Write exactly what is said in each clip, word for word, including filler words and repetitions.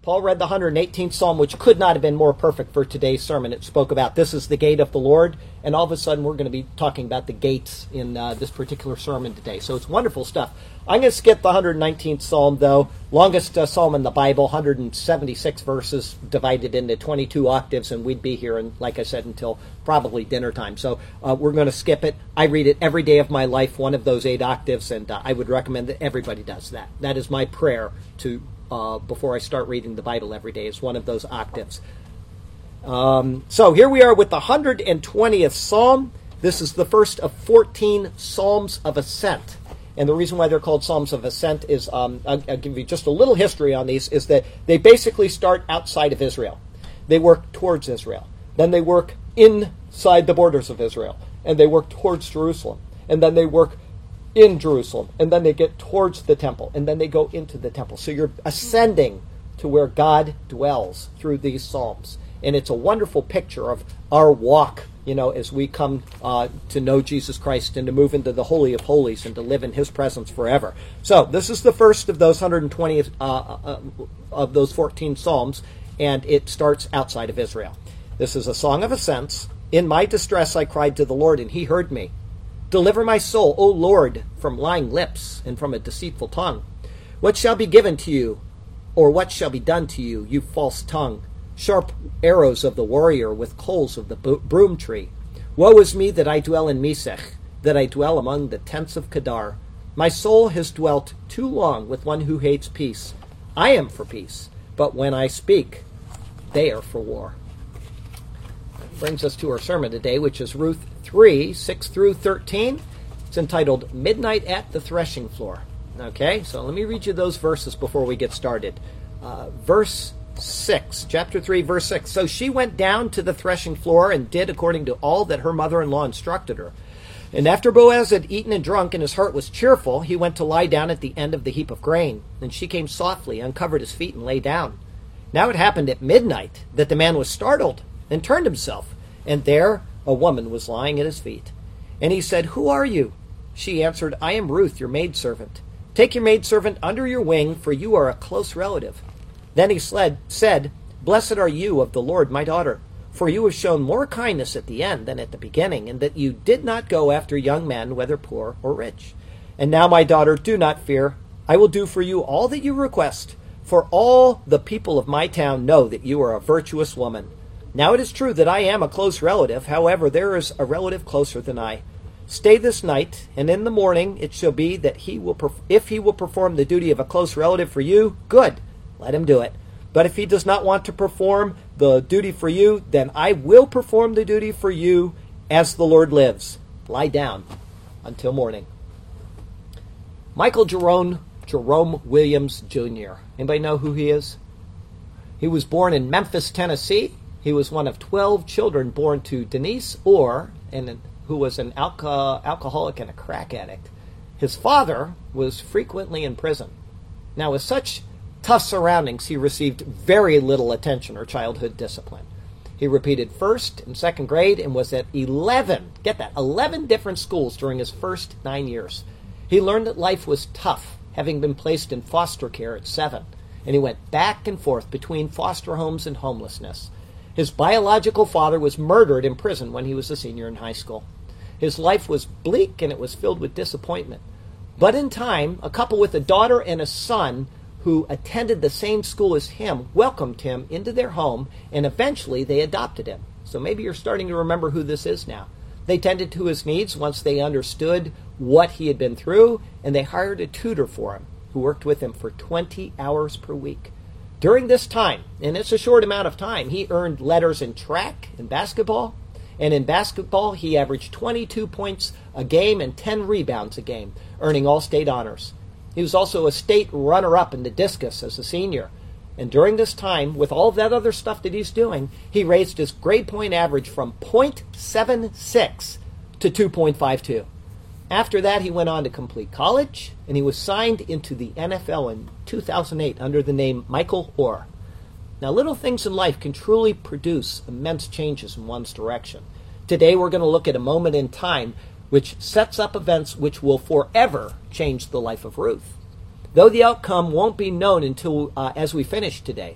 Paul read the one hundred eighteenth Psalm, which could not have been more perfect for today's sermon. It spoke about this is the gate of the Lord, and all of a sudden we're going to be talking about the gates in uh, this particular sermon today. So it's wonderful stuff. I'm going to skip the one hundred nineteenth Psalm, though. Longest uh, Psalm in the Bible, one hundred seventy-six verses divided into twenty-two octaves, and we'd be here, and like I said, until probably dinner time. So uh, we're going to skip it. I read it every day of my life, one of those eight octaves, and uh, I would recommend that everybody does that. That is my prayer to Uh, before I start reading the Bible every day, is one of those octaves. Um, so here we are with the one hundred twentieth Psalm. This is the first of fourteen Psalms of Ascent. And the reason why they're called Psalms of Ascent is, um, I'll, I'll give you just a little history on these, is that they basically start outside of Israel. They work towards Israel. Then they work inside the borders of Israel. And they work towards Jerusalem. And then they work in Jerusalem, and then they get towards the temple, and then they go into the temple. So you're ascending to where God dwells through these psalms. And it's a wonderful picture of our walk, you know, as we come uh, to know Jesus Christ and to move into the Holy of Holies and to live in His presence forever. So this is the first of those one hundred twenty uh, uh, of those fourteen psalms, and it starts outside of Israel. This is a song of ascents. In my distress I cried to the Lord, and He heard me. Deliver my soul, O Lord, from lying lips and from a deceitful tongue. What shall be given to you, or what shall be done to you, you false tongue? Sharp arrows of the warrior with coals of the broom tree. Woe is me that I dwell in Mesech, that I dwell among the tents of Kedar. My soul has dwelt too long with one who hates peace. I am for peace, but when I speak, they are for war. That brings us to our sermon today, which is Ruth three, six through thirteen. It's entitled Midnight at the Threshing Floor. Okay, so let me read you those verses before we get started. Uh, verse six, chapter three, verse six. So she went down to the threshing floor and did according to all that her mother-in-law instructed her. And after Boaz had eaten and drunk and his heart was cheerful, he went to lie down at the end of the heap of grain. And she came softly, uncovered his feet, and lay down. Now it happened at midnight that the man was startled and turned himself, and there a woman was lying at his feet. And he said, Who are you? She answered, I am Ruth, your maidservant. Take your maidservant under your wing, for you are a close relative. Then he sled, said, Blessed are you of the Lord, my daughter, for you have shown more kindness at the end than at the beginning, and that you did not go after young men, whether poor or rich. And now, my daughter, do not fear. I will do for you all that you request, for all the people of my town know that you are a virtuous woman. Now it is true that I am a close relative. However, there is a relative closer than I. Stay this night, and in the morning it shall be that he will, perf- if he will perform the duty of a close relative for you, good, let him do it. But if he does not want to perform the duty for you, then I will perform the duty for you as the Lord lives. Lie down until morning. Michael Jerome, Jerome Williams, Junior Anybody know who he is? He was born in Memphis, Tennessee. He was one of twelve children born to Denise Orr, and who was an alco- alcoholic and a crack addict. His father was frequently in prison. Now, with such tough surroundings, he received very little attention or childhood discipline. He repeated first and second grade and was at eleven, get that, eleven different schools during his first nine years. He learned that life was tough, having been placed in foster care at seven, and he went back and forth between foster homes and homelessness. His biological father was murdered in prison when he was a senior in high school. His life was bleak and it was filled with disappointment. But in time, a couple with a daughter and a son who attended the same school as him welcomed him into their home, and eventually they adopted him. So maybe you're starting to remember who this is now. They tended to his needs once they understood what he had been through, and they hired a tutor for him who worked with him for twenty hours per week. During this time, and it's a short amount of time, he earned letters in track and basketball. And in basketball, he averaged twenty-two points a game and ten rebounds a game, earning all-state honors. He was also a state runner-up in the discus as a senior. And during this time, with all of that other stuff that he's doing, he raised his grade point average from point seven six to two point five two. After that, he went on to complete college, and he was signed into the N F L in two thousand eight under the name Michael Orr. Now, little things in life can truly produce immense changes in one's direction. Today, we're going to look at a moment in time which sets up events which will forever change the life of Ruth. Though the outcome won't be known until uh, as we finish today,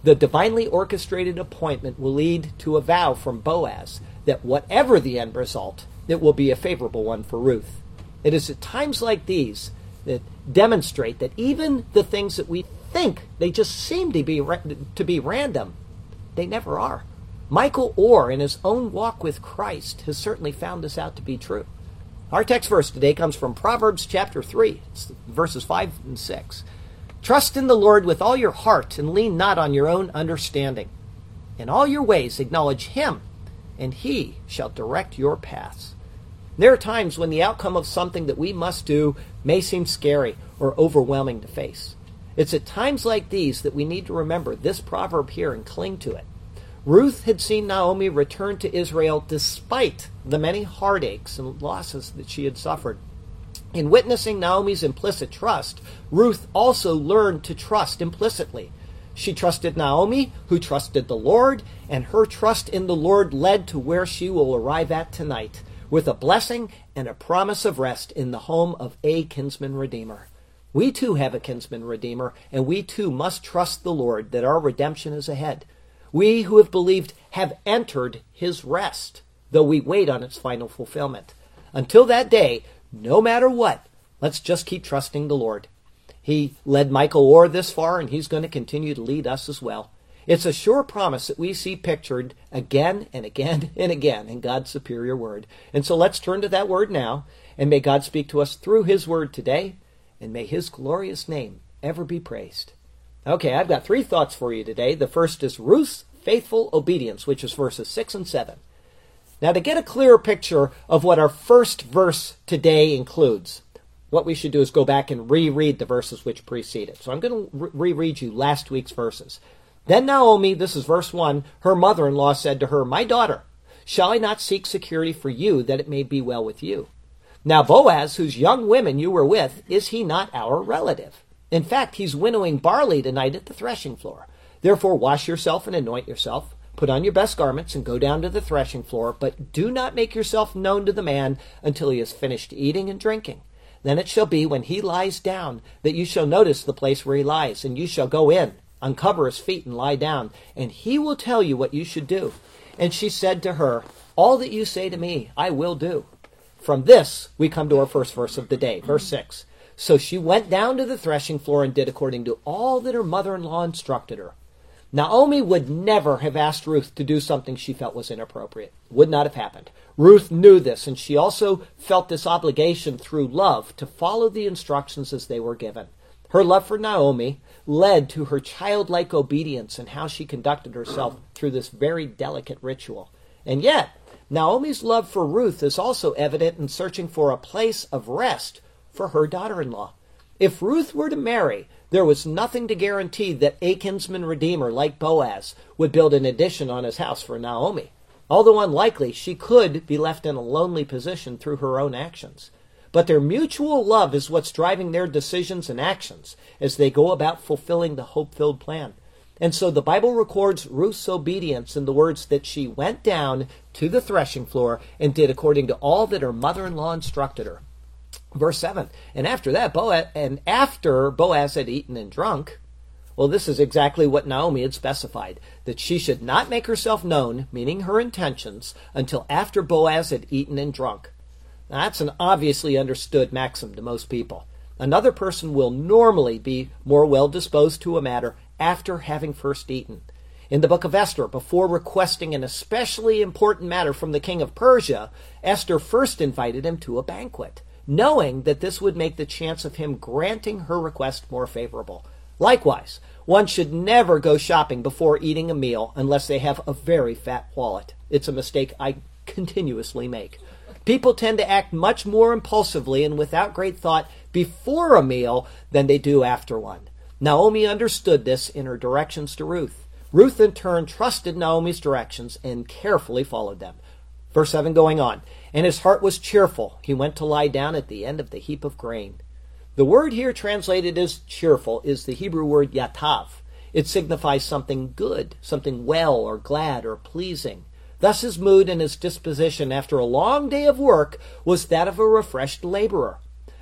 The divinely orchestrated appointment will lead to a vow from Boaz that whatever the end result, it will be a favorable one for Ruth. It is at times like these that demonstrate that even the things that we think they just seem to be to be random, they never are. Michael Orr, in his own walk with Christ, has certainly found this out to be true. Our text verse today comes from Proverbs chapter three, verses five and six. Trust in the Lord with all your heart and lean not on your own understanding. In all your ways acknowledge him, and he shall direct your paths. There are times when the outcome of something that we must do may seem scary or overwhelming to face. It's at times like these that we need to remember this proverb here and cling to it. Ruth had seen Naomi return to Israel despite the many heartaches and losses that she had suffered. In witnessing Naomi's implicit trust, Ruth also learned to trust implicitly. She trusted Naomi, who trusted the Lord, and her trust in the Lord led to where she will arrive at tonight, with a blessing and a promise of rest in the home of a kinsman redeemer. We too have a kinsman redeemer, and we too must trust the Lord that our redemption is ahead. We who have believed have entered his rest, though we wait on its final fulfillment. Until that day, no matter what, let's just keep trusting the Lord. He led Michael Orr this far, and he's going to continue to lead us as well. It's a sure promise that we see pictured again and again and again in God's superior word. And so let's turn to that word now, and may God speak to us through his word today, and may his glorious name ever be praised. Okay, I've got three thoughts for you today. The first is Ruth's faithful obedience, which is verses six and seven. Now, to get a clearer picture of what our first verse today includes, what we should do is go back and reread the verses which precede it. So I'm going to re- reread you last week's verses. Then Naomi, this is verse one, her mother-in-law said to her, My daughter, shall I not seek security for you, that it may be well with you? Now Boaz, whose young women you were with, is he not our relative? In fact, he's winnowing barley tonight at the threshing floor. Therefore wash yourself and anoint yourself. Put on your best garments and go down to the threshing floor, but do not make yourself known to the man until he has finished eating and drinking. Then it shall be, when he lies down, that you shall notice the place where he lies, and you shall go in, uncover his feet, and lie down, and he will tell you what you should do. And she said to her, All that you say to me, I will do. From this, we come to our first verse of the day, verse six. So she went down to the threshing floor and did according to all that her mother-in-law instructed her. Naomi would never have asked Ruth to do something she felt was inappropriate. Would not have happened. Ruth knew this, and she also felt this obligation through love to follow the instructions as they were given. Her love for Naomi led to her childlike obedience in how she conducted herself through this very delicate ritual. And yet, Naomi's love for Ruth is also evident in searching for a place of rest for her daughter-in-law. If Ruth were to marry, there was nothing to guarantee that a kinsman redeemer like Boaz would build an addition on his house for Naomi. Although unlikely, she could be left in a lonely position through her own actions. But their mutual love is what's driving their decisions and actions as they go about fulfilling the hope-filled plan. And so the Bible records Ruth's obedience in the words that she went down to the threshing floor and did according to all that her mother-in-law instructed her. Verse seven, and after that, Boaz, and after Boaz had eaten and drunk, well, this is exactly what Naomi had specified, that she should not make herself known, meaning her intentions, until after Boaz had eaten and drunk. Now, that's an obviously understood maxim to most people. Another person will normally be more well-disposed to a matter after having first eaten. In the book of Esther, before requesting an especially important matter from the king of Persia, Esther first invited him to a banquet, knowing that this would make the chance of him granting her request more favorable. Likewise, one should never go shopping before eating a meal unless they have a very fat wallet. It's a mistake I continuously make. People tend to act much more impulsively and without great thought before a meal than they do after one. Naomi understood this in her directions to Ruth. Ruth, in turn, trusted Naomi's directions and carefully followed them. Verse seven going on, and his heart was cheerful. He went to lie down at the end of the heap of grain. The word here translated as cheerful is the Hebrew word yatav. It signifies something good, something well or glad or pleasing. Thus his mood and his disposition after a long day of work was that of a refreshed laborer.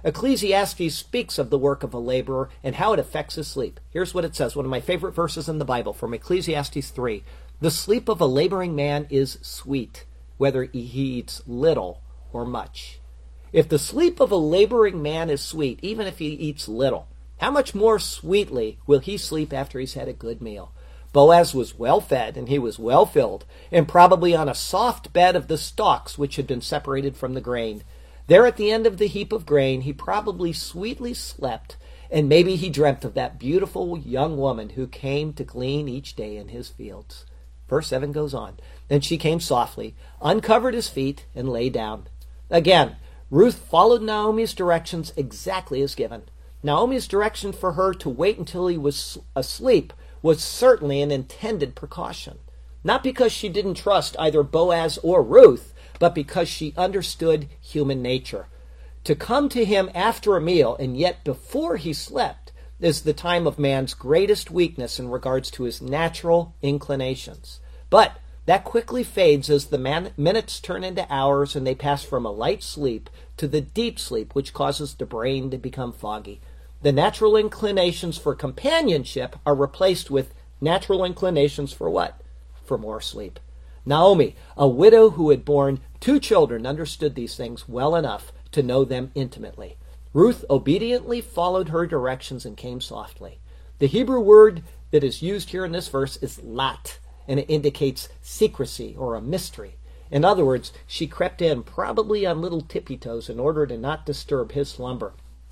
Ecclesiastes speaks of the work of a laborer and how it affects his sleep. Here's what it says, one of my favorite verses in the Bible from Ecclesiastes three. The sleep of a laboring man is sweet, whether he eats little or much. If the sleep of a laboring man is sweet, even if he eats little, how much more sweetly will he sleep after he's had a good meal? Boaz was well fed, and he was well filled, and probably on a soft bed of the stalks which had been separated from the grain. There at the end of the heap of grain, he probably sweetly slept, and maybe he dreamt of that beautiful young woman who came to glean each day in his fields. Verse seven goes on. Then she came softly, uncovered his feet, and lay down. Again, Ruth followed Naomi's directions exactly as given. Naomi's direction for her to wait until he was asleep was certainly an intended precaution. Not because she didn't trust either Boaz or Ruth, but because she understood human nature. To come to him after a meal and yet before he slept is the time of man's greatest weakness in regards to his natural inclinations. But that quickly fades as the man- minutes turn into hours and they pass from a light sleep to the deep sleep which causes the brain to become foggy. The natural inclinations for companionship are replaced with natural inclinations for what? For more sleep. Naomi, a widow who had borne two children, understood these things well enough to know them intimately. Ruth obediently followed her directions and came softly. The Hebrew word that is used here in this verse is lat, and it indicates secrecy or a mystery. In other words, she crept in probably on little tippy toes in order to not disturb his slumber.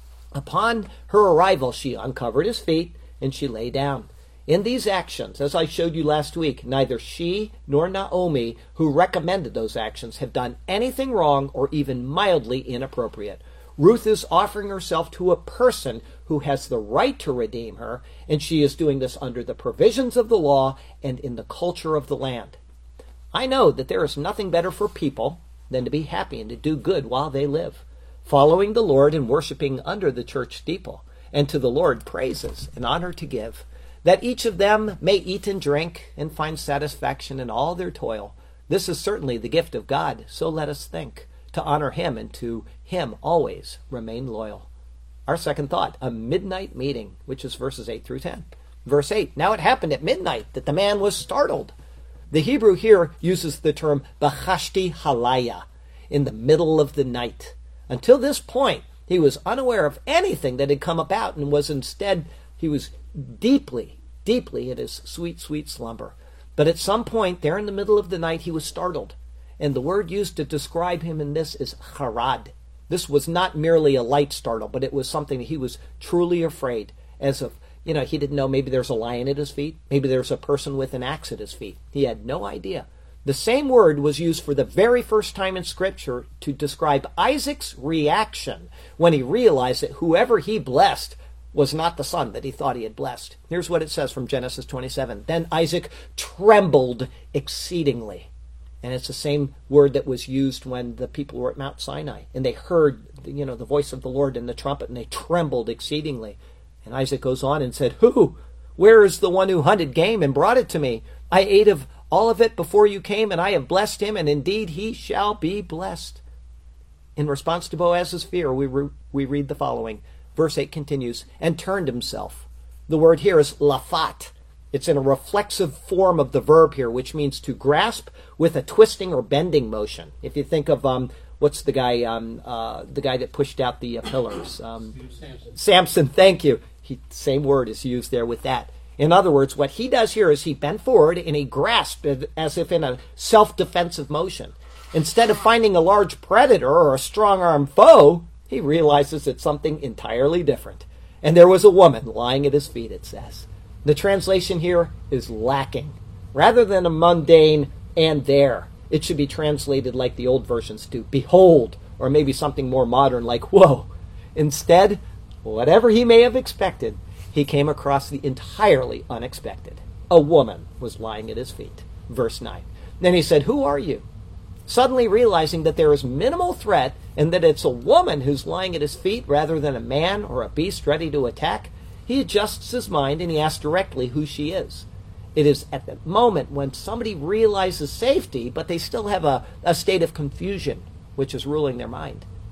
Upon her arrival, she uncovered his feet and she lay down. In these actions, as I showed you last week, neither she nor Naomi, who recommended those actions, have done anything wrong or even mildly inappropriate. Ruth is offering herself to a person who has the right to redeem her, and she is doing this under the provisions of the law and in the culture of the land. I know that there is nothing better for people than to be happy and to do good while they live, following the Lord and worshiping under the church steeple, and to the Lord praises and honor to give, that each of them may eat and drink and find satisfaction in all their toil. This is certainly the gift of God, so let us think, to honor him and to him always remain loyal. Our second thought, a midnight meeting, which is verses eight through ten. Verse eight, now it happened at midnight that the man was startled. The Hebrew here uses the term bachashti halaya, in the middle of the night. Until this point, he was unaware of anything that had come about and was instead, he was deeply, deeply in his sweet, sweet slumber. But at some point, there in the middle of the night, he was startled. And the word used to describe him in this is harad. This was not merely a light startle, but it was something that he was truly afraid, as of, you know, he didn't know maybe there's a lion at his feet, maybe there's a person with an axe at his feet. He had no idea. The same word was used for the very first time in Scripture to describe Isaac's reaction when he realized that whoever he blessed was not the son that he thought he had blessed. Here's what it says from Genesis twenty-seven. Then Isaac trembled exceedingly. And it's the same word that was used when the people were at Mount Sinai. And they heard, you know, the voice of the Lord in the trumpet, and they trembled exceedingly. And Isaac goes on and said, Who? Where is the one who hunted game and brought it to me? I ate of all of it before you came, and I have blessed him, and indeed he shall be blessed. In response to Boaz's fear, we, re- we read the following. Verse eight continues, and turned himself. The word here is lafat. It's in a reflexive form of the verb here, which means to grasp with a twisting or bending motion. If you think of, um, what's the guy, um, uh, the guy that pushed out the uh, pillars? Um, Samson. Samson, thank you. He, same word is used there with that. In other words, what he does here is he bent forward and he grasped it as if in a self-defensive motion. Instead of finding a large predator or a strong-armed foe, he realizes it's something entirely different. And there was a woman lying at his feet, it says. The translation here is lacking. Rather than a mundane and there, it should be translated like the old versions do, behold, or maybe something more modern like whoa. Instead, whatever he may have expected, he came across the entirely unexpected. A woman was lying at his feet. Verse nine. Then he said, Who are you? Suddenly realizing that there is minimal threat and that it's a woman who's lying at his feet rather than a man or a beast ready to attack, he adjusts his mind and he asks directly who she is. It is at the moment when somebody realizes safety, but they still have a, a state of confusion, which is ruling their mind.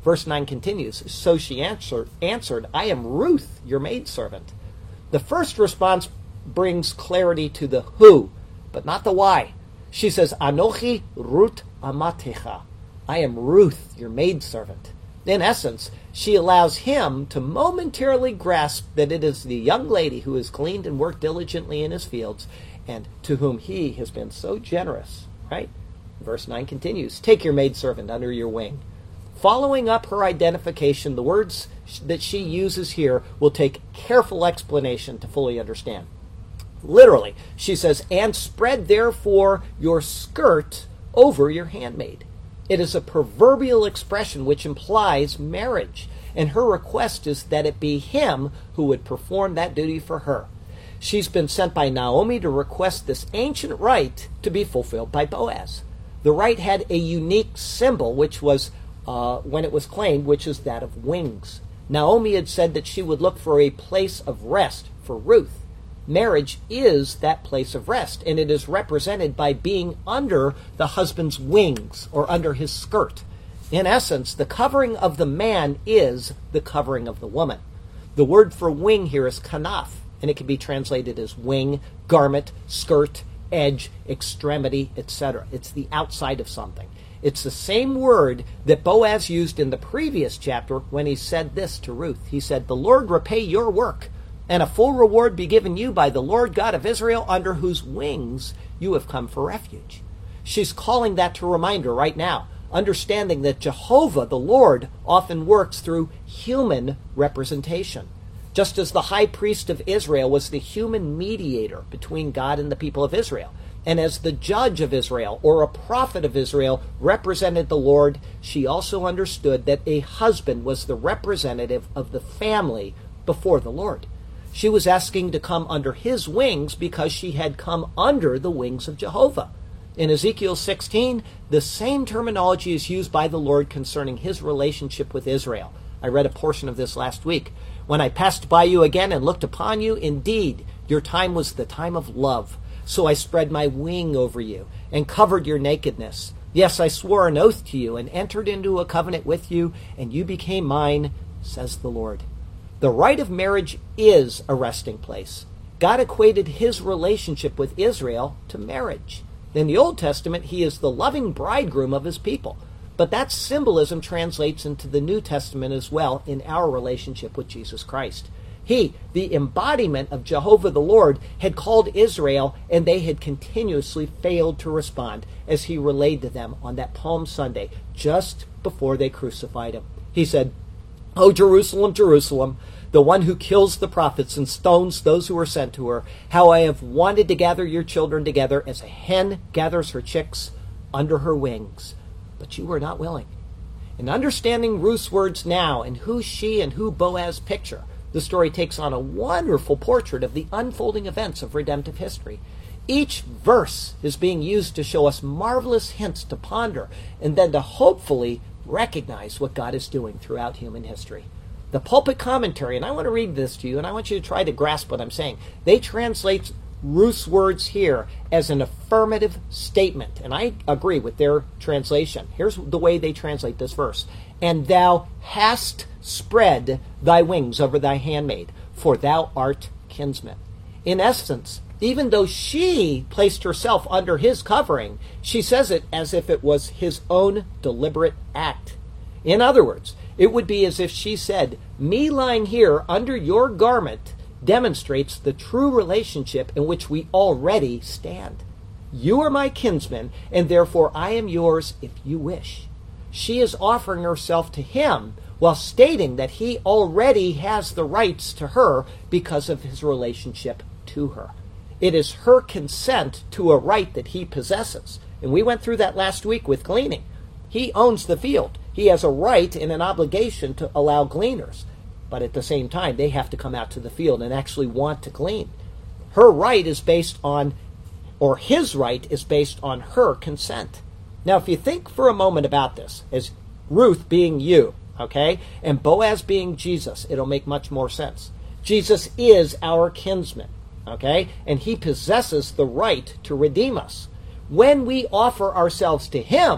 Verse nine continues, so she answer, answered, I am Ruth, your maidservant. The first response brings clarity to the who, but not the why. She says, Anochi Ruth amatecha. I am Ruth, your maidservant. In essence, she allows him to momentarily grasp that it is the young lady who has gleaned and worked diligently in his fields, and to whom he has been so generous, right? Verse nine continues, take your maidservant under your wing. Following up her identification, the words that she uses here will take careful explanation to fully understand. Literally, she says, and spread therefore your skirt over your handmaid. It is a proverbial expression which implies marriage, and her request is that it be him who would perform that duty for her. She's been sent by Naomi to request this ancient rite to be fulfilled by Boaz. The rite had a unique symbol, which was, uh, when it was claimed, which is that of wings. Naomi had said that she would look for a place of rest for Ruth. Marriage is that place of rest, and it is represented by being under the husband's wings or under his skirt. In essence, the covering of the man is the covering of the woman. The word for wing here is kanaf, and it can be translated as wing, garment, skirt, edge, extremity, et cetera. It's the outside of something. It's the same word that Boaz used in the previous chapter when he said this to Ruth. He said, the Lord repay your work, and a full reward be given you by the Lord God of Israel, under whose wings you have come for refuge. She's calling that to remind her right now, understanding that Jehovah, the Lord, often works through human representation. Just as the high priest of Israel was the human mediator between God and the people of Israel, and as the judge of Israel, or a prophet of Israel, represented the Lord, she also understood that a husband was the representative of the family before the Lord. She was asking to come under his wings because she had come under the wings of Jehovah. In Ezekiel sixteen, the same terminology is used by the Lord concerning his relationship with Israel. I read a portion of this last week. When I passed by you again and looked upon you, indeed, your time was the time of love. So I spread my wing over you and covered your nakedness. Yes, I swore an oath to you and entered into a covenant with you, and you became mine, says the Lord. The rite of marriage is a resting place. God equated his relationship with Israel to marriage. In the Old Testament, he is the loving bridegroom of his people. But that symbolism translates into the New Testament as well in our relationship with Jesus Christ. He, the embodiment of Jehovah the Lord, had called Israel, and they had continuously failed to respond, as he relayed to them on that Palm Sunday, just before they crucified him. He said, O Jerusalem, Jerusalem, the one who kills the prophets and stones those who are sent to her, how I have wanted to gather your children together as a hen gathers her chicks under her wings. But you were not willing. In understanding Ruth's words now and who she and who Boaz picture, the story takes on a wonderful portrait of the unfolding events of redemptive history. Each verse is being used to show us marvelous hints to ponder and then to hopefully recognize what God is doing throughout human history. The pulpit commentary, and I want to read this to you, and I want you to try to grasp what I'm saying. They translate Ruth's words here as an affirmative statement, and I agree with their translation. Here's the way they translate this verse. And thou hast spread thy wings over thy handmaid, for thou art kinsman. In essence, even though she placed herself under his covering, she says it as if it was his own deliberate act. In other words, it would be as if she said, me lying here under your garment demonstrates the true relationship in which we already stand. You are my kinsman, and therefore I am yours if you wish. She is offering herself to him while stating that he already has the rights to her because of his relationship to her. It is her consent to a right that he possesses. And we went through that last week with gleaning. He owns the field. He has a right and an obligation to allow gleaners. But at the same time, they have to come out to the field and actually want to glean. Her right is based on, or his right is based on her consent. Now, if you think for a moment about this, as Ruth being you, okay, and Boaz being Jesus, it'll make much more sense. Jesus is our kinsman, okay, and he possesses the right to redeem us. When we offer ourselves to him,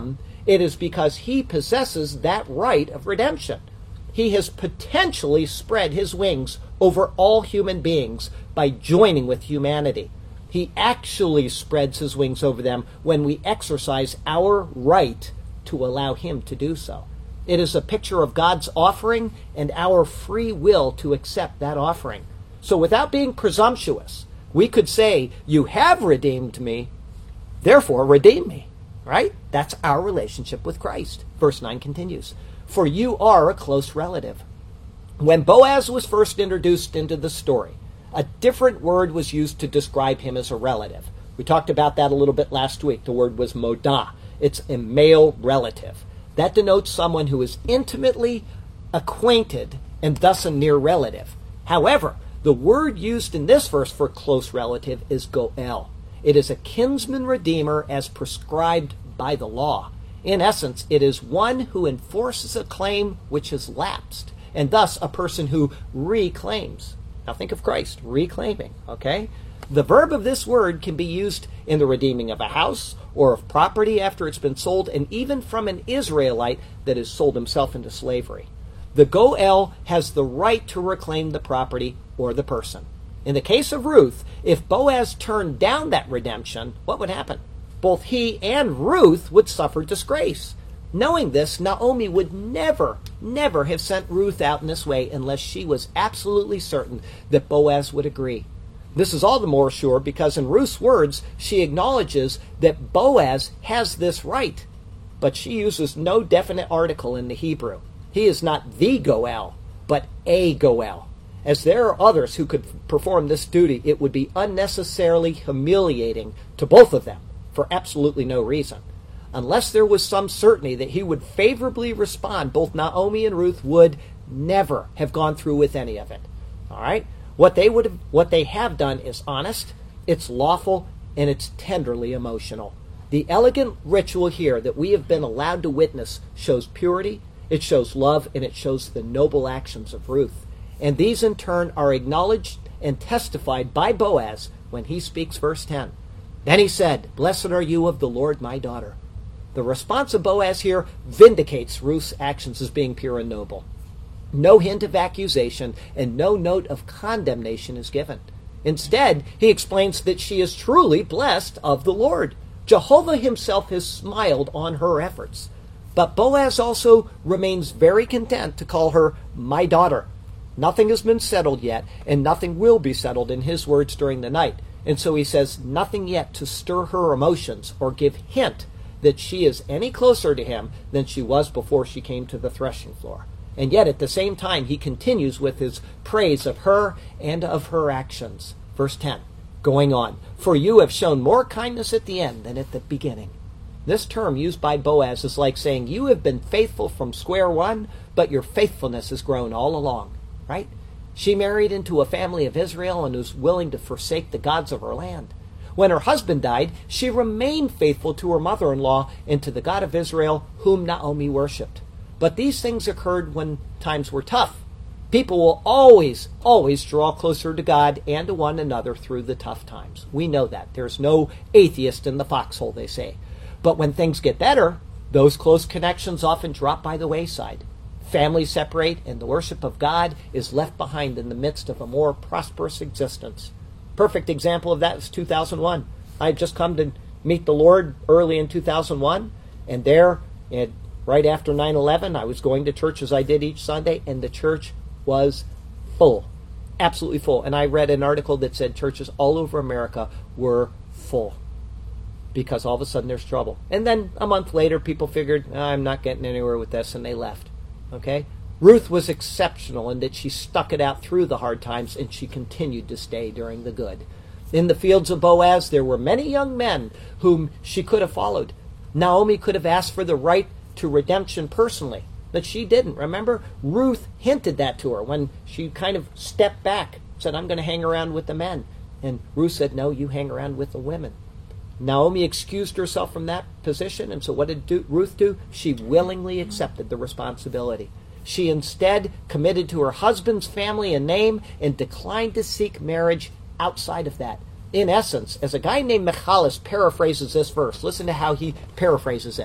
It is because he possesses that right of redemption. He has potentially spread his wings over all human beings by joining with humanity. He actually spreads his wings over them when we exercise our right to allow him to do so. It is a picture of God's offering and our free will to accept that offering. So without being presumptuous, we could say, you have redeemed me, therefore redeem me. Right? That's our relationship with Christ. Verse nine continues, for you are a close relative. When Boaz was first introduced into the story, a different word was used to describe him as a relative. We talked about that a little bit last week. The word was modah. It's a male relative. That denotes someone who is intimately acquainted and thus a near relative. However, the word used in this verse for close relative is goel. It is a kinsman redeemer as prescribed by the law. In essence, it is one who enforces a claim which has lapsed, and thus a person who reclaims. Now think of Christ, reclaiming, okay? The verb of this word can be used in the redeeming of a house or of property after it's been sold, and even from an Israelite that has sold himself into slavery. The goel has the right to reclaim the property or the person. In the case of Ruth, if Boaz turned down that redemption, what would happen? Both he and Ruth would suffer disgrace. Knowing this, Naomi would never, never have sent Ruth out in this way unless she was absolutely certain that Boaz would agree. This is all the more sure because in Ruth's words, she acknowledges that Boaz has this right. But she uses no definite article in the Hebrew. He is not the goel, but a goel. As there are others who could perform this duty, it would be unnecessarily humiliating to both of them for absolutely no reason. Unless there was some certainty that he would favorably respond, both Naomi and Ruth would never have gone through with any of it. All right? What they would have, what they have done is honest, it's lawful, and it's tenderly emotional. The elegant ritual here that we have been allowed to witness shows purity, it shows love, and it shows the noble actions of Ruth. And these in turn are acknowledged and testified by Boaz when he speaks verse ten. Then he said, blessed are you of the Lord, my daughter. The response of Boaz here vindicates Ruth's actions as being pure and noble. No hint of accusation and no note of condemnation is given. Instead, he explains that she is truly blessed of the Lord. Jehovah himself has smiled on her efforts. But Boaz also remains very content to call her my daughter. Nothing has been settled yet, and nothing will be settled in his words during the night. And so he says nothing yet to stir her emotions or give hint that she is any closer to him than she was before she came to the threshing floor. And yet at the same time he continues with his praise of her and of her actions. Verse ten, going on, for you have shown more kindness at the end than at the beginning. This term used by Boaz is like saying you have been faithful from square one, but your faithfulness has grown all along. Right? She married into a family of Israel and was willing to forsake the gods of her land. When her husband died, she remained faithful to her mother-in-law and to the God of Israel, whom Naomi worshipped. But these things occurred when times were tough. People will always, always draw closer to God and to one another through the tough times. We know that. There's no atheist in the foxhole, they say. But when things get better, those close connections often drop by the wayside. Families separate, and the worship of God is left behind in the midst of a more prosperous existence. Perfect example of that is two thousand one. I had just come to meet the Lord early in two thousand one, and there, at, right after nine eleven, I was going to church as I did each Sunday, and the church was full, absolutely full. And I read an article that said churches all over America were full because all of a sudden there's trouble. And then a month later, people figured, oh, I'm not getting anywhere with this, and they left. Okay? Ruth was exceptional in that she stuck it out through the hard times and she continued to stay during the good. In the fields of Boaz, there were many young men whom she could have followed. Naomi could have asked for the right to redemption personally, but she didn't. Remember, Ruth hinted that to her when she kind of stepped back, said, I'm going to hang around with the men. And Ruth said, no, you hang around with the women. Naomi excused herself from that position, and so what did do, Ruth do? She willingly accepted the responsibility. She instead committed to her husband's family and name and declined to seek marriage outside of that. In essence, as a guy named Michalis paraphrases this verse, listen to how he paraphrases it.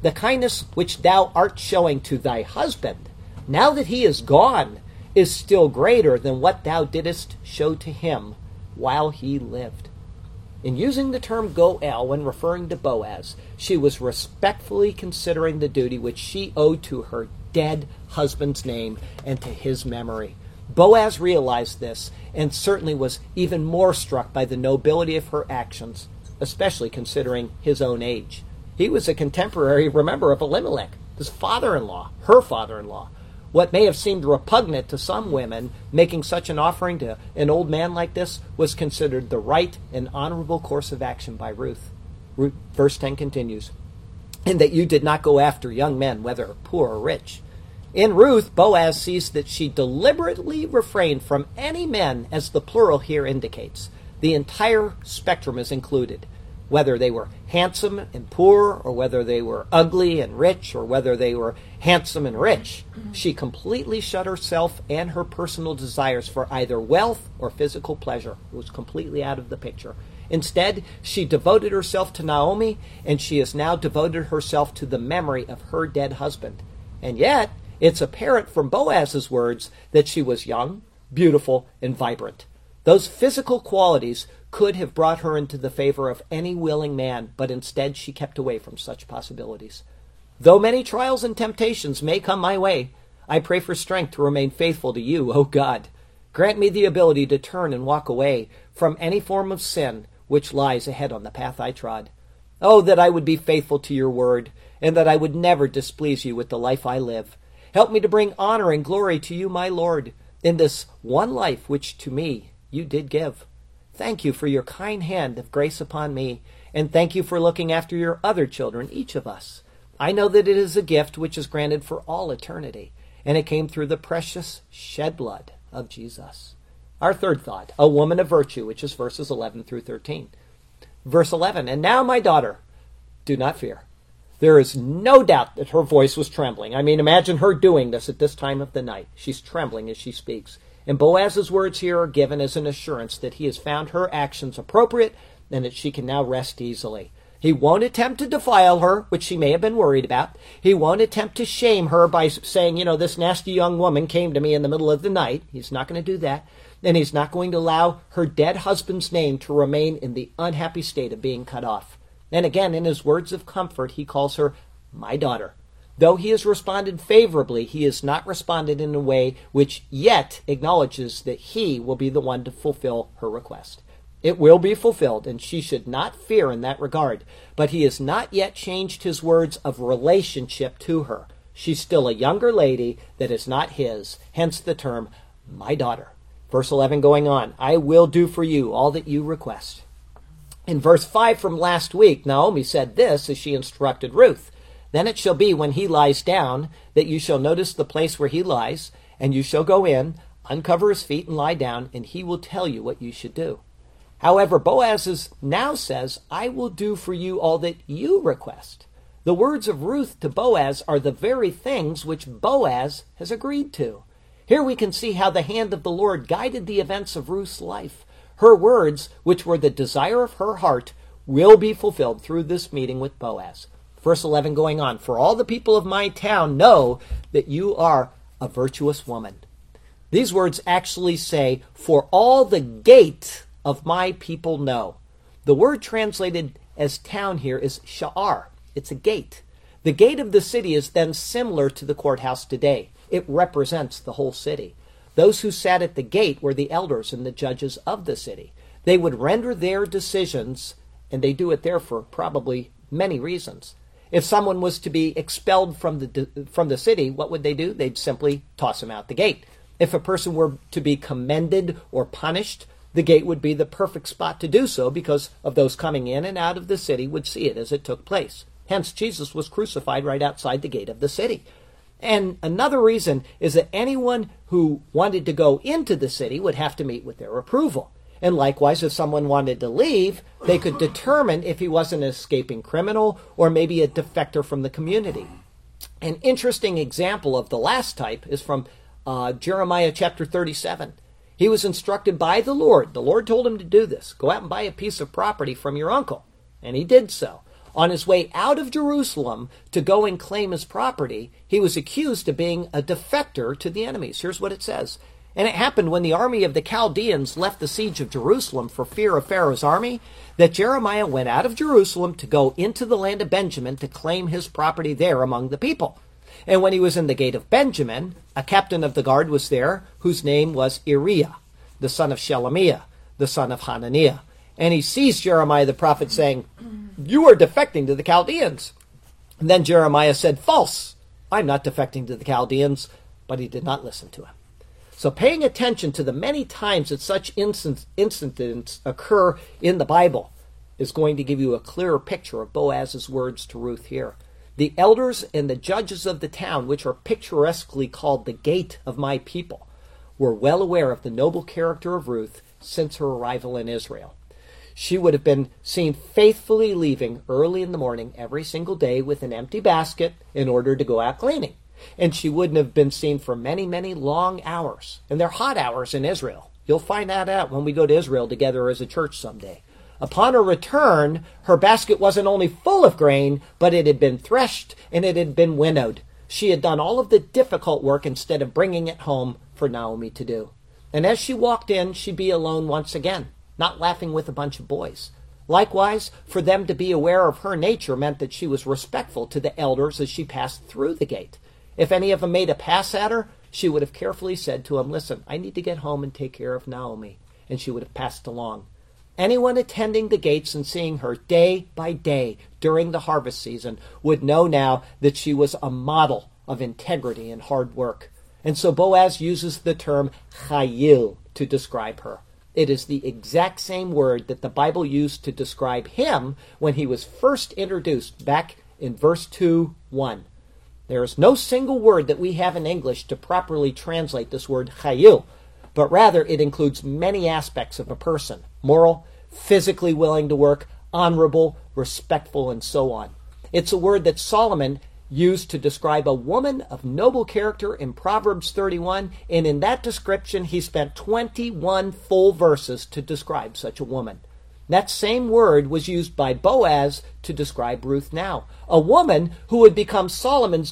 The kindness which thou art showing to thy husband, now that he is gone, is still greater than what thou didst show to him while he lived. In using the term Goel when referring to Boaz, she was respectfully considering the duty which she owed to her dead husband's name and to his memory. Boaz realized this and certainly was even more struck by the nobility of her actions, especially considering his own age. He was a contemporary, remember, of Elimelech, his father-in-law, her father-in-law. What may have seemed repugnant to some women, making such an offering to an old man like this, was considered the right and honorable course of action by Ruth. Ruth verse ten continues, "And that you did not go after young men, whether poor or rich." In Ruth, Boaz sees that she deliberately refrained from any men, as the plural here indicates. The entire spectrum is included, whether they were handsome and poor, or whether they were ugly and rich, or whether they were handsome and rich. She completely shut herself and her personal desires for either wealth or physical pleasure. It was completely out of the picture. Instead, she devoted herself to Naomi, and she has now devoted herself to the memory of her dead husband. And yet, it's apparent from Boaz's words that she was young, beautiful, and vibrant. Those physical qualities could have brought her into the favor of any willing man, but instead she kept away from such possibilities. Though many trials and temptations may come my way, I pray for strength to remain faithful to you, O God. Grant me the ability to turn and walk away from any form of sin which lies ahead on the path I trod. Oh, that I would be faithful to your word, and that I would never displease you with the life I live. Help me to bring honor and glory to you, my Lord, in this one life which to me you did give. Thank you for your kind hand of grace upon me, and thank you for looking after your other children, each of us. I know that it is a gift which is granted for all eternity, and it came through the precious shed blood of Jesus. Our third thought, a woman of virtue, which is verses eleven through thirteen. Verse eleven, "And now, my daughter, do not fear." There is no doubt that her voice was trembling. I mean, imagine her doing this at this time of the night. She's trembling as she speaks. And Boaz's words here are given as an assurance that he has found her actions appropriate and that she can now rest easily. He won't attempt to defile her, which she may have been worried about. He won't attempt to shame her by saying, you know, this nasty young woman came to me in the middle of the night. He's not going to do that. And he's not going to allow her dead husband's name to remain in the unhappy state of being cut off. And again, in his words of comfort, he calls her my daughter. Though he has responded favorably, he has not responded in a way which yet acknowledges that he will be the one to fulfill her request. It will be fulfilled, and she should not fear in that regard. But he has not yet changed his words of relationship to her. She's still a younger lady that is not his, hence the term, my daughter. Verse eleven going on, I will do for you all that you request. In verse five from last week, Naomi said this as she instructed Ruth. Then it shall be when he lies down that you shall notice the place where he lies, and you shall go in, uncover his feet and lie down, and he will tell you what you should do. However, Boaz is, now says, I will do for you all that you request. The words of Ruth to Boaz are the very things which Boaz has agreed to. Here we can see how the hand of the Lord guided the events of Ruth's life. Her words, which were the desire of her heart, will be fulfilled through this meeting with Boaz. Verse eleven going on, for all the people of my town know that you are a virtuous woman. These words actually say, for all the gate of my people know. The word translated as town here is sha'ar. It's a gate. The gate of the city is then similar to the courthouse today. It represents the whole city. Those who sat at the gate were the elders and the judges of the city. They would render their decisions, and they do it there for probably many reasons. If someone was to be expelled from the from the city, what would they do? They'd simply toss him out the gate. If a person were to be commended or punished, the gate would be the perfect spot to do so because of those coming in and out of the city would see it as it took place. Hence, Jesus was crucified right outside the gate of the city. And another reason is that anyone who wanted to go into the city would have to meet with their approval. And likewise, if someone wanted to leave, they could determine if he was an escaping criminal or maybe a defector from the community. An interesting example of the last type is from uh, Jeremiah chapter thirty-seven. He was instructed by the Lord. The Lord told him to do this. Go out and buy a piece of property from your uncle. And he did so. On his way out of Jerusalem to go and claim his property, he was accused of being a defector to the enemies. Here's what it says. And it happened when the army of the Chaldeans left the siege of Jerusalem for fear of Pharaoh's army, that Jeremiah went out of Jerusalem to go into the land of Benjamin to claim his property there among the people. And when he was in the gate of Benjamin, a captain of the guard was there, whose name was Uriah, the son of Shelemiah, the son of Hananiah. And he sees Jeremiah the prophet saying, "You are defecting to the Chaldeans." And then Jeremiah said, "False, I'm not defecting to the Chaldeans." But he did not listen to him. So paying attention to the many times that such incidents, incidents occur in the Bible is going to give you a clearer picture of Boaz's words to Ruth here. The elders and the judges of the town, which are picturesquely called the gate of my people, were well aware of the noble character of Ruth since her arrival in Israel. She would have been seen faithfully leaving early in the morning every single day with an empty basket in order to go out cleaning. And she wouldn't have been seen for many, many long hours. And they're hot hours in Israel. You'll find that out when we go to Israel together as a church someday. Upon her return, her basket wasn't only full of grain, but it had been threshed and it had been winnowed. She had done all of the difficult work instead of bringing it home for Naomi to do. And as she walked in, she'd be alone once again, not laughing with a bunch of boys. Likewise, for them to be aware of her nature meant that she was respectful to the elders as she passed through the gate. If any of them made a pass at her, she would have carefully said to him, "Listen, I need to get home and take care of Naomi." And she would have passed along. Anyone attending the gates and seeing her day by day during the harvest season would know now that she was a model of integrity and hard work. And so Boaz uses the term chayil to describe her. It is the exact same word that the Bible used to describe him when he was first introduced back in verse two one. There is no single word that we have in English to properly translate this word chayil, but rather it includes many aspects of a person: moral, physically willing to work, honorable, respectful, and so on. It's a word that Solomon used to describe a woman of noble character in Proverbs thirty-one, and in that description he spent twenty-one full verses to describe such a woman. That same word was used by Boaz to describe Ruth now, a woman who would become Solomon's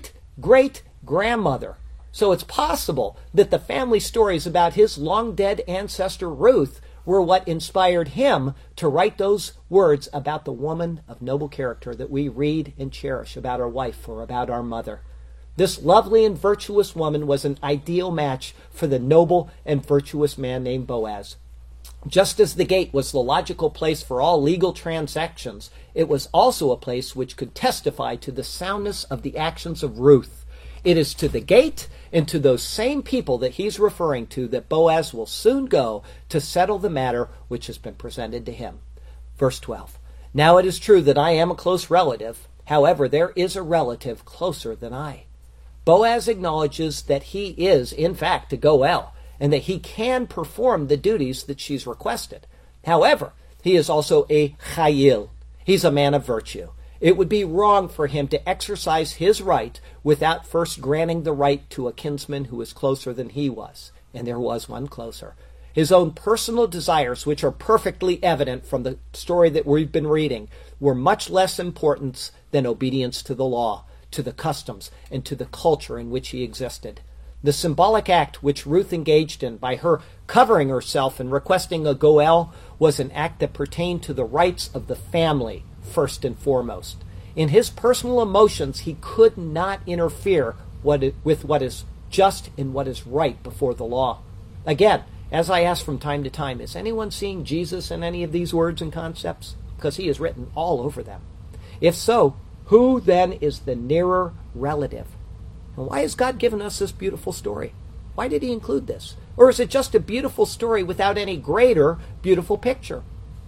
great-great-grandmother. So it's possible that the family stories about his long-dead ancestor Ruth were what inspired him to write those words about the woman of noble character that we read and cherish about our wife or about our mother. This lovely and virtuous woman was an ideal match for the noble and virtuous man named Boaz. Just as the gate was the logical place for all legal transactions, it was also a place which could testify to the soundness of the actions of Ruth. It is to the gate and to those same people that he's referring to that Boaz will soon go to settle the matter which has been presented to him. Verse twelve. Now it is true that I am a close relative. However, there is a relative closer than I. Boaz acknowledges that he is, in fact, a Goel, and that he can perform the duties that she's requested. However, he is also a chayil. He's a man of virtue. It would be wrong for him to exercise his right without first granting the right to a kinsman who is closer than he was. And there was one closer. His own personal desires, which are perfectly evident from the story that we've been reading, were much less important than obedience to the law, to the customs, and to the culture in which he existed. The symbolic act which Ruth engaged in by her covering herself and requesting a goel was an act that pertained to the rights of the family, first and foremost. In his personal emotions, he could not interfere with what is just and what is right before the law. Again, as I ask from time to time, is anyone seeing Jesus in any of these words and concepts? Because he is written all over them. If so, who then is the nearer relative? And why has God given us this beautiful story? Why did he include this? Or is it just a beautiful story without any greater beautiful picture?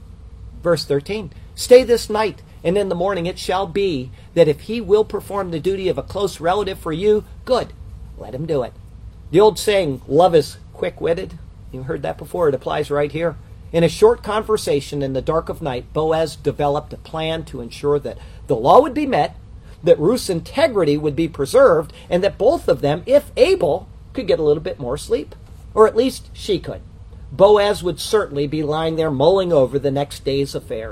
Verse thirteen, stay this night, and in the morning it shall be that if he will perform the duty of a close relative for you, good, let him do it. The old saying, love is quick-witted. You've heard that before. It applies right here. In a short conversation in the dark of night, Boaz developed a plan to ensure that the law would be met, that Ruth's integrity would be preserved, and that both of them, if able, could get a little bit more sleep. Or at least she could. Boaz would certainly be lying there mulling over the next day's affairs,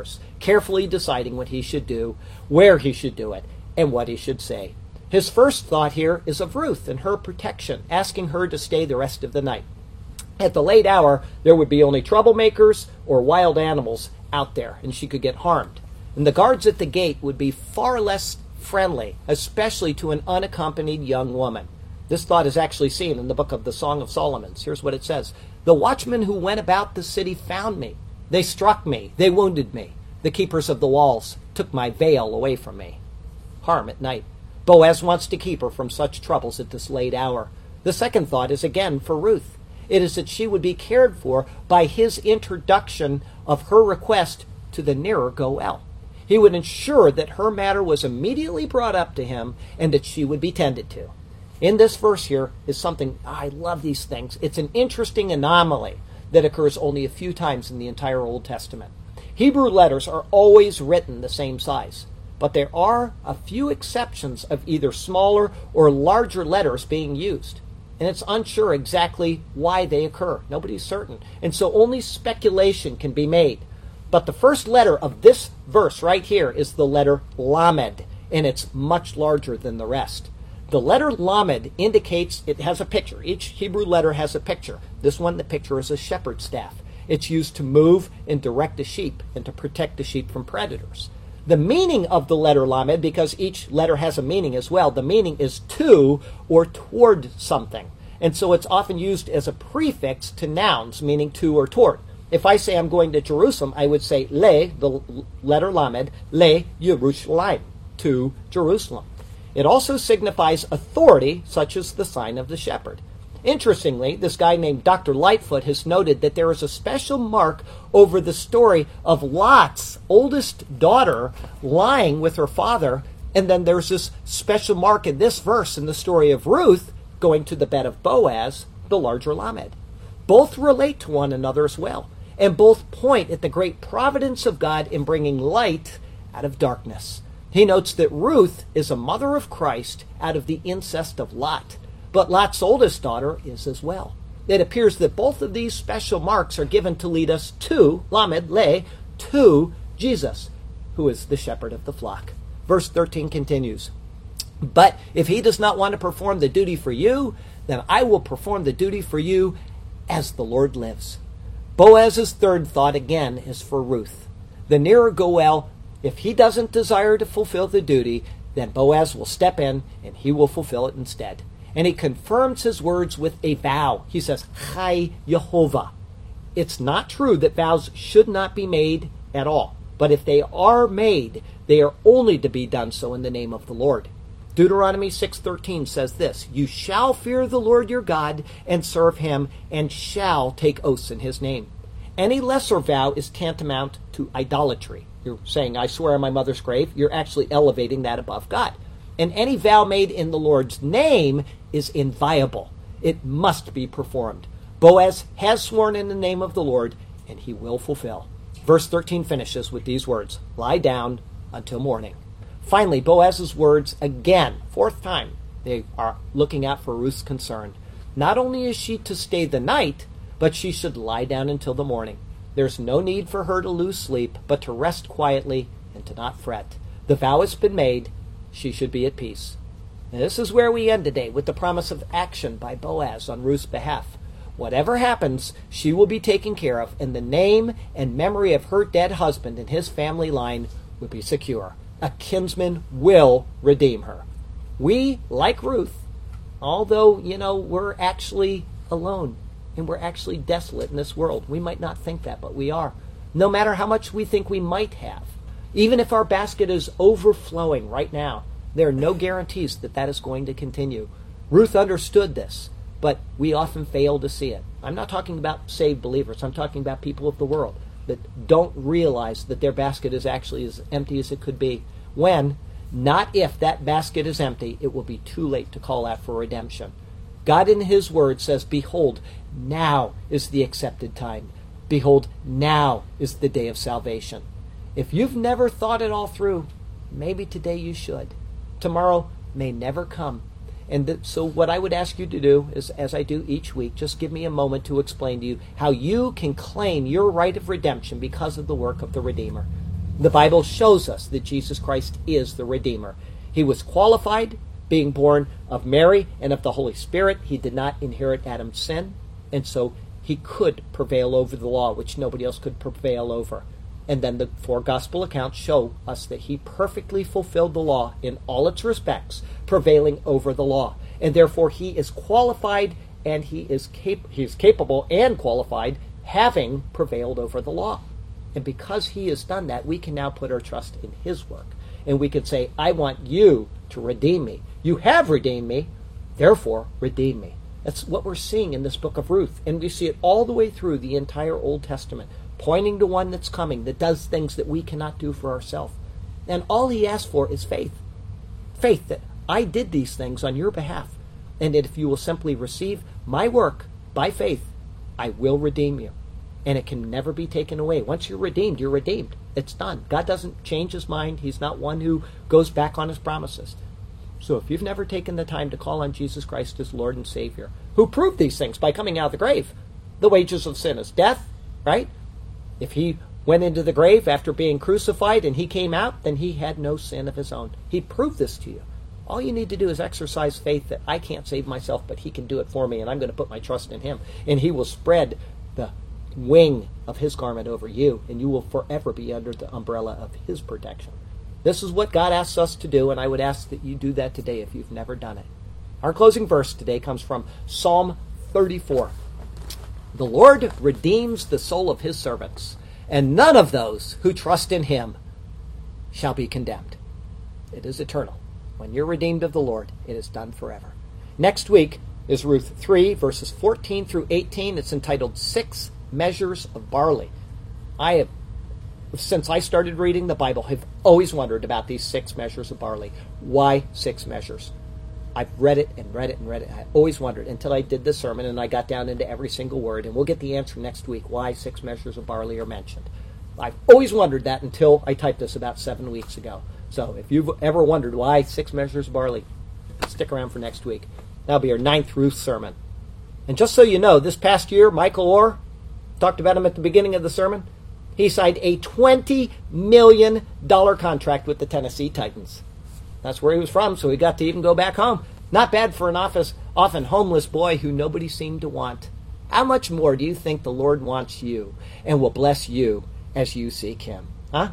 carefully deciding what he should do, where he should do it, and what he should say. His first thought here is of Ruth and her protection, asking her to stay the rest of the night. At the late hour, there would be only troublemakers or wild animals out there, and she could get harmed. And the guards at the gate would be far less friendly, especially to an unaccompanied young woman. This thought is actually seen in the book of the Song of Solomon. Here's what it says. The watchmen who went about the city found me. They struck me. They wounded me. The keepers of the walls took my veil away from me. Harm at night. Boaz wants to keep her from such troubles at this late hour. The second thought is again for Ruth. It is that she would be cared for by his introduction of her request to the nearer Goel. He would ensure that her matter was immediately brought up to him and that she would be tended to. In this verse here is something, I love these things. It's an interesting anomaly that occurs only a few times in the entire Old Testament. Hebrew letters are always written the same size, but there are a few exceptions of either smaller or larger letters being used. And it's unsure exactly why they occur. Nobody's certain. And so only speculation can be made. But the first letter of this verse right here is the letter Lamed, and it's much larger than the rest. The letter Lamed indicates it has a picture. Each Hebrew letter has a picture. This one, the picture is a shepherd's staff. It's used to move and direct the sheep and to protect the sheep from predators. The meaning of the letter Lamed, because each letter has a meaning as well, the meaning is to or toward something. And so it's often used as a prefix to nouns, meaning to or toward. If I say I'm going to Jerusalem, I would say le, the letter Lamed, le Yerushalayim, to Jerusalem. It also signifies authority, such as the sign of the shepherd. Interestingly, this guy named Doctor Lightfoot has noted that there is a special mark over the story of Lot's oldest daughter lying with her father, and then there's this special mark in this verse in the story of Ruth going to the bed of Boaz, the larger Lamed. Both relate to one another as well, and both point at the great providence of God in bringing light out of darkness. He notes that Ruth is a mother of Christ out of the incest of Lot, but Lot's oldest daughter is as well. It appears that both of these special marks are given to lead us to, Lamed, Le, to Jesus, who is the shepherd of the flock. Verse thirteen continues, but if he does not want to perform the duty for you, then I will perform the duty for you as the Lord lives. Boaz's third thought again is for Ruth. The nearer Goel, if he doesn't desire to fulfill the duty, then Boaz will step in and he will fulfill it instead. And he confirms his words with a vow. He says, Chai Yehovah. It's not true that vows should not be made at all. But if they are made, they are only to be done so in the name of the Lord. Deuteronomy six thirteen says this, you shall fear the Lord your God and serve him, and shall take oaths in his name. Any lesser vow is tantamount to idolatry. You're saying, I swear on my mother's grave. You're actually elevating that above God. And any vow made in the Lord's name is inviolable. It must be performed. Boaz has sworn in the name of the Lord, and he will fulfill. Verse thirteen finishes with these words, lie down until morning. Finally, Boaz's words again, fourth time, they are looking out for Ruth's concern. Not only is she to stay the night, but she should lie down until the morning. There's no need for her to lose sleep, but to rest quietly and to not fret. The vow has been made. She should be at peace. And this is where we end today with the promise of action by Boaz on Ruth's behalf. Whatever happens, she will be taken care of, and the name and memory of her dead husband and his family line will be secure. A kinsman will redeem her. We, like Ruth, although, you know, we're actually alone and we're actually desolate in this world. We might not think that, but we are. No matter how much we think we might have, even if our basket is overflowing right now, there are no guarantees that that is going to continue. Ruth understood this, but we often fail to see it. I'm not talking about saved believers. I'm talking about people of the world that don't realize that their basket is actually as empty as it could be. When, not if, that basket is empty, it will be too late to call out for redemption. God in his word says, behold, now is the accepted time. Behold, now is the day of salvation. If you've never thought it all through, maybe today you should. Tomorrow may never come. And th- so what I would ask you to do is, as I do each week, just give me a moment to explain to you how you can claim your right of redemption because of the work of the Redeemer. The Bible shows us that Jesus Christ is the Redeemer. He was qualified, being born of Mary and of the Holy Spirit. He did not inherit Adam's sin, and so he could prevail over the law, which nobody else could prevail over. And then the four gospel accounts show us that he perfectly fulfilled the law in all its respects, prevailing over the law. And therefore he is qualified, and he is cap- he is capable and qualified, having prevailed over the law. And because he has done that, we can now put our trust in his work. And we can say, I want you to redeem me. You have redeemed me, therefore redeem me. That's what we're seeing in this book of Ruth. And we see it all the way through the entire Old Testament, pointing to one that's coming, that does things that we cannot do for ourselves. And all he asks for is faith. Faith that I did these things on your behalf. And that if you will simply receive my work by faith, I will redeem you. And it can never be taken away. Once you're redeemed, you're redeemed. It's done. God doesn't change his mind. He's not one who goes back on his promises. So if you've never taken the time to call on Jesus Christ as Lord and Savior, who proved these things by coming out of the grave, the wages of sin is death, right? If he went into the grave after being crucified and he came out, then he had no sin of his own. He proved this to you. All you need to do is exercise faith that I can't save myself, but he can do it for me, and I'm going to put my trust in him. And he will spread the wing of his garment over you, and you will forever be under the umbrella of his protection. This is what God asks us to do, and I would ask that you do that today if you've never done it. Our closing verse today comes from Psalm thirty-four. The Lord redeems the soul of his servants, and none of those who trust in him shall be condemned. It is eternal. When you're redeemed of the Lord, it is done forever. Next week is Ruth three, verses fourteen through eighteen. It's entitled Six Measures of Barley. I have, since I started reading the Bible, have always wondered about these six measures of barley. Why six measures? I've read it and read it and read it. I always wondered until I did this sermon and I got down into every single word. And we'll get the answer next week why six measures of barley are mentioned. I've always wondered that until I typed this about seven weeks ago. So if you've ever wondered why six measures of barley, stick around for next week. That'll be our ninth Ruth sermon. And just so you know, this past year, Michael Orr, talked about him at the beginning of the sermon, he signed a twenty million dollars contract with the Tennessee Titans. That's where he was from, so he got to even go back home. Not bad for an office, often homeless boy who nobody seemed to want. How much more do you think the Lord wants you and will bless you as you seek him? Huh?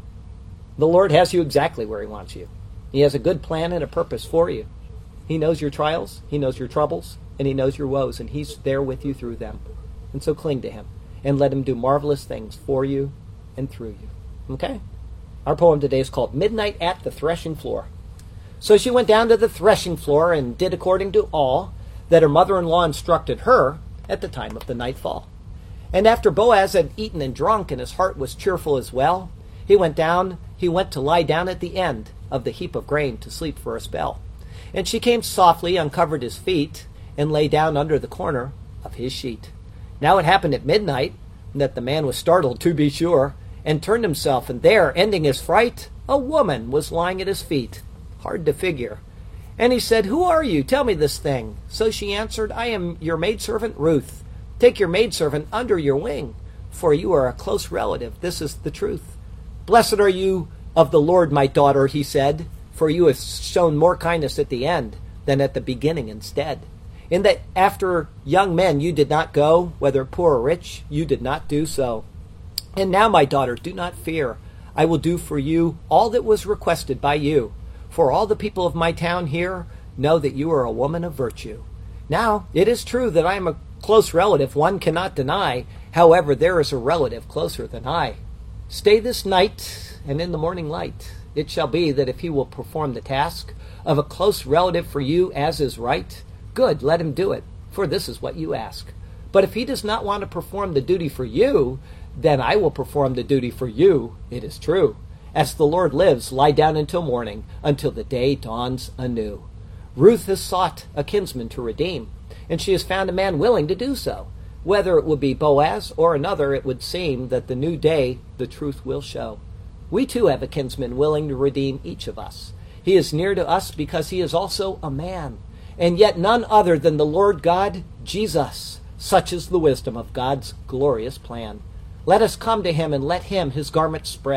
The Lord has you exactly where he wants you. He has a good plan and a purpose for you. He knows your trials, he knows your troubles, and he knows your woes, and he's there with you through them. And so cling to him and let him do marvelous things for you and through you. Okay? Our poem today is called Midnight at the Threshing Floor. So she went down to the threshing floor and did according to all that her mother-in-law instructed her at the time of the nightfall. And after Boaz had eaten and drunk, and his heart was cheerful as well, he went down, he went to lie down at the end of the heap of grain to sleep for a spell. And she came softly, uncovered his feet, and lay down under the corner of his sheet. Now it happened at midnight that the man was startled, to be sure, and turned himself, and there, ending his fright, a woman was lying at his feet. Hard to figure. And he said, "Who are you? Tell me this thing." So she answered, "I am your maidservant Ruth. Take your maidservant under your wing, for you are a close relative. This is the truth. Blessed are you of the Lord, my daughter," he said, "for you have shown more kindness at the end than at the beginning instead. In that after young men you did not go, whether poor or rich, you did not do so. And now, my daughter, do not fear. I will do for you all that was requested by you. For all the people of my town here know that you are a woman of virtue. Now, it is true that I am a close relative, one cannot deny. However, there is a relative closer than I. Stay this night, and in the morning light, it shall be that if he will perform the task of a close relative for you as is right, good, let him do it, for this is what you ask. But if he does not want to perform the duty for you, then I will perform the duty for you, it is true. As the Lord lives, lie down until morning, until the day dawns anew. Ruth has sought a kinsman to redeem, and she has found a man willing to do so. Whether it will be Boaz or another, it would seem that the new day the truth will show. We too have a kinsman willing to redeem each of us. He is near to us because he is also a man, and yet none other than the Lord God, Jesus. Such is the wisdom of God's glorious plan. Let us come to him and let him his garment spread.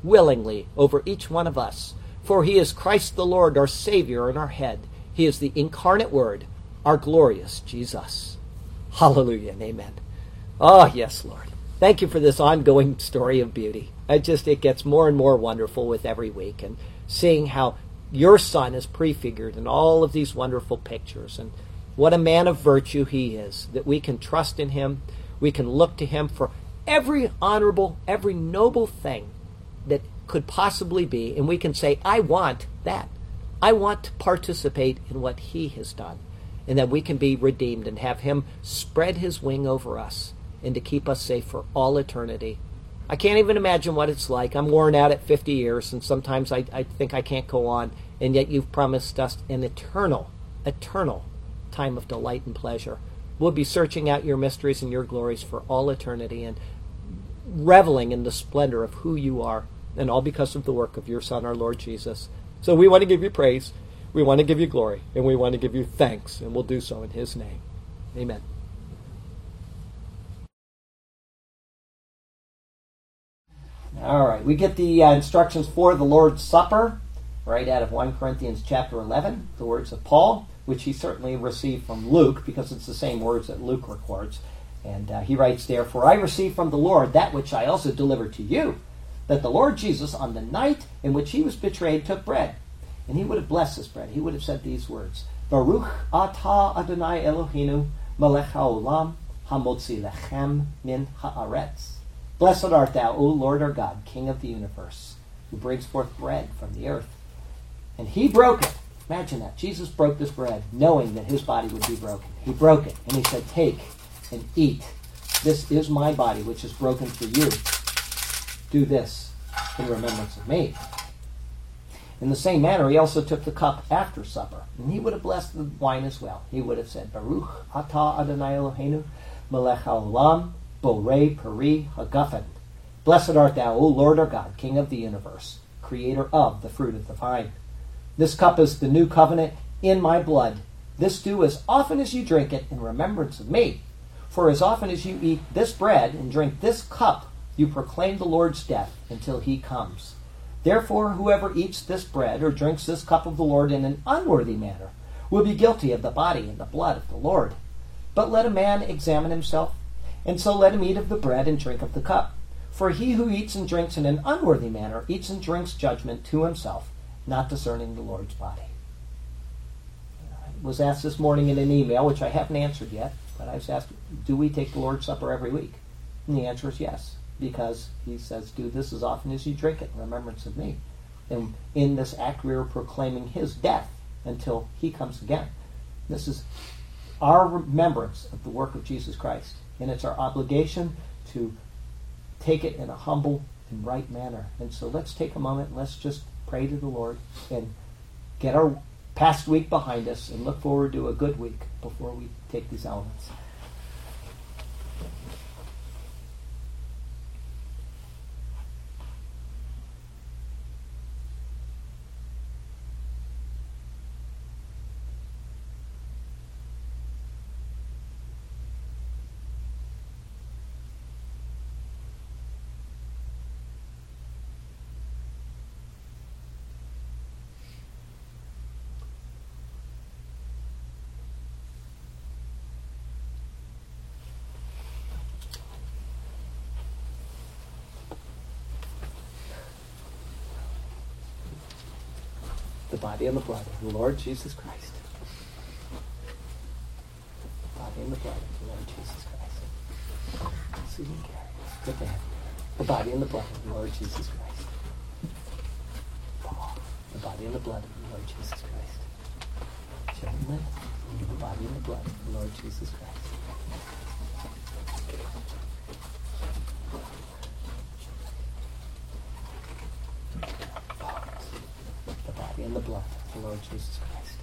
willingly over each one of us. For he is Christ the Lord, our Savior and our head. He is the incarnate Word, our glorious Jesus. Hallelujah and amen. Oh, yes, Lord. Thank you for this ongoing story of beauty. I just, it gets more and more wonderful with every week, and seeing how your Son is prefigured in all of these wonderful pictures, and what a man of virtue he is, that we can trust in him. We can look to him for every honorable, every noble thing that could possibly be, and we can say, I want that. I want to participate in what he has done, and that we can be redeemed and have him spread his wing over us and to keep us safe for all eternity. I can't even imagine what it's like. I'm worn out at fifty years, and sometimes I, I think I can't go on, and yet you've promised us an eternal, eternal time of delight and pleasure. We'll be searching out your mysteries and your glories for all eternity and reveling in the splendor of who you are, and all because of the work of your Son, our Lord Jesus. So we want to give you praise, we want to give you glory, and we want to give you thanks, and we'll do so in his name. Amen. All right, we get the uh, instructions for the Lord's Supper right out of First Corinthians chapter eleven, the words of Paul, which he certainly received from Luke, because it's the same words that Luke records. And uh, he writes there, For I received from the Lord that which I also delivered to you, that the Lord Jesus, on the night in which he was betrayed, took bread. And he would have blessed this bread. He would have said these words, Baruch atah Adonai Eloheinu, melech haolam, hamotzi lechem min haaretz. Blessed art thou, O Lord our God, King of the universe, who brings forth bread from the earth. And he broke it. Imagine that. Jesus broke this bread, knowing that his body would be broken. He broke it, and he said, Take and eat. This is my body, which is broken for you. Do this in remembrance of me. In the same manner, he also took the cup after supper, and he would have blessed the wine as well. He would have said, Baruch atah Adonai Eloheinu, melech haolam, borei peri hagafen. Blessed art thou, O Lord our God, King of the universe, creator of the fruit of the vine. This cup is the new covenant in my blood. This do as often as you drink it in remembrance of me. For as often as you eat this bread and drink this cup, you proclaim the Lord's death until he comes. Therefore, whoever eats this bread or drinks this cup of the Lord in an unworthy manner will be guilty of the body and the blood of the Lord. But let a man examine himself, and so let him eat of the bread and drink of the cup. For he who eats and drinks in an unworthy manner eats and drinks judgment to himself, not discerning the Lord's body. I was asked this morning in an email, which I haven't answered yet, but I was asked, do we take the Lord's Supper every week? And the answer is yes, because he says, do this as often as you drink it in remembrance of me. And in this act we are proclaiming his death until he comes again. This is our remembrance of the work of Jesus Christ. And it's our obligation to take it in a humble and right manner. And so let's take a moment and let's just pray to the Lord and get our past week behind us and look forward to a good week before we take these elements. The body and the blood of the Lord Jesus Christ. The body and the blood of the Lord Jesus Christ. Susan Carey. Good to have you. The body and the blood of the Lord Jesus Christ. Paul. The body and the blood of the Lord Jesus Christ. Gentlemen. The body and the blood of the Lord Jesus Christ. In the blood of the Lord Jesus Christ.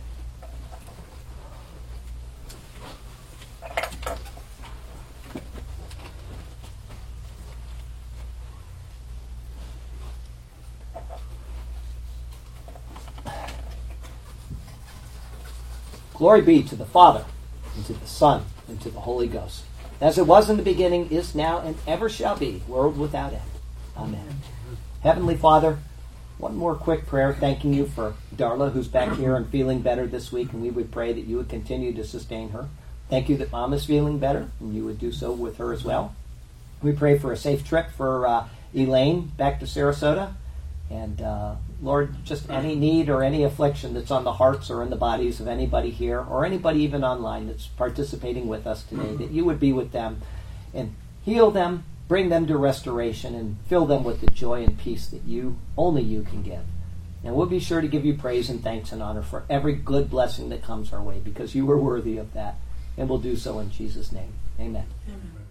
Glory be to the Father, and to the Son, and to the Holy Ghost, as it was in the beginning, is now, and ever shall be, world without end. Amen. Heavenly Father, one more quick prayer thanking you for Darla, who's back here and feeling better this week, and we would pray that you would continue to sustain her. Thank you that Mom is feeling better, and you would do so with her as well. We pray for a safe trip for uh, Elaine back to Sarasota. And uh, Lord, just any need or any affliction that's on the hearts or in the bodies of anybody here or anybody even online that's participating with us today, that you would be with them and heal them, bring them to restoration, and fill them with the joy and peace that you, only you can give. And we'll be sure to give you praise and thanks and honor for every good blessing that comes our way, because you are worthy of that. And we'll do so in Jesus' name. Amen. Amen.